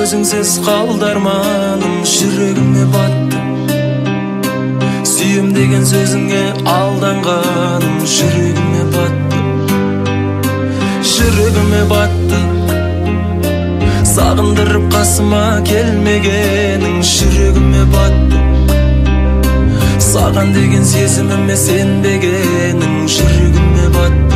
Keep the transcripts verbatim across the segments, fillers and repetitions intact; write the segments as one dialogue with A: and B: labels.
A: өзіңсіз қалды арманым, жүрегіме батты. Сүйем деген сөзіңе алданғаным, жүрегіме батты. Жүрегіме батты. Сағындырып қасыма келмегенің, жүрегіме батты. Саған деген сезіміме сенбегенің, жүрегіме батты.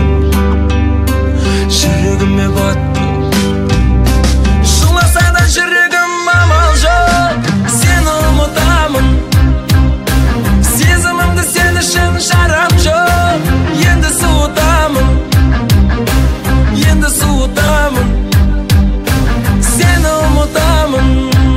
A: Жүрегіме батты. Жыласа да жүрегім амал жоқ, сені ұмытамын. Сезімімді сен үшін шарам жоқ, енді суытамын, енді суытамын, сені ұмытамын.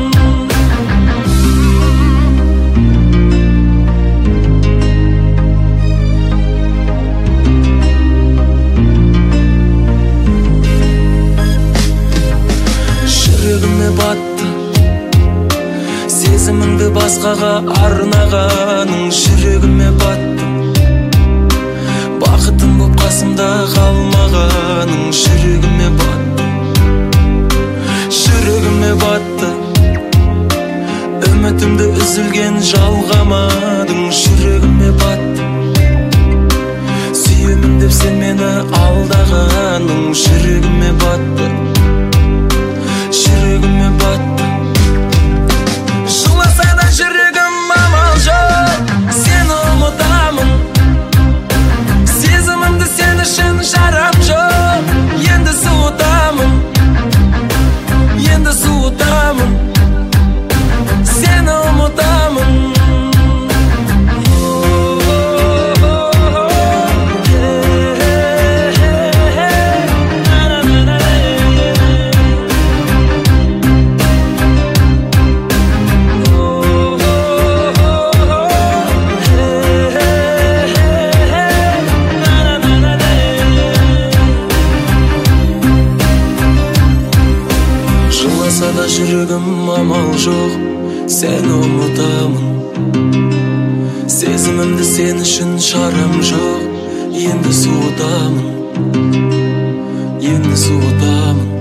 A: Жүрегіме батты. Сезіміңді басқаға арнағаның, жүрегіме батты. Бақытым боп қасымда қалмағаның, жүрегіме батты. Жүрегіме батты. Үмітімді үзілген жалғамадың, жүрегіме батты. Сүйемін деп сен мені алдағаның, жүрегіме батты. Жүрегіме батты. Жыласа да жүрегім амал жоқ, сені ұмытамын. Сезімімді сен үшін шарам жоқ, енді суытамын, енді суытамын, сені ұмытамын. Жыласа да жүрегім амал жоқ, сені ұмытамын. Сезімімді сен үшін шарам жоқ, енді суытамын, енді суытамын.